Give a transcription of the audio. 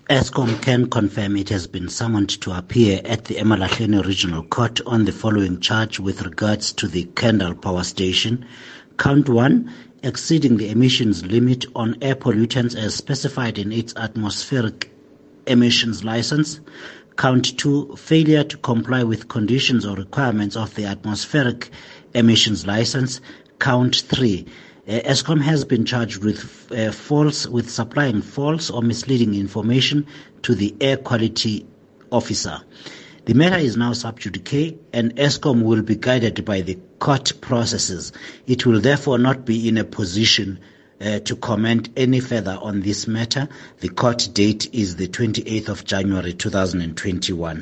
Eskom can confirm it has been summoned to appear at the eMalahleni Regional Court on the following charge with regards to the Kendal Power Station. Count 1, exceeding the emissions limit on air pollutants as specified in its atmospheric emissions license. Count 2, failure to comply with conditions or requirements of the atmospheric emissions license. Count 3, Eskom has been charged with supplying false or misleading information to the air quality officer. The matter is now sub judice, and Eskom will be guided by the court processes. It will therefore not be in a position to comment any further on this matter. The court date is the 28th of January 2021.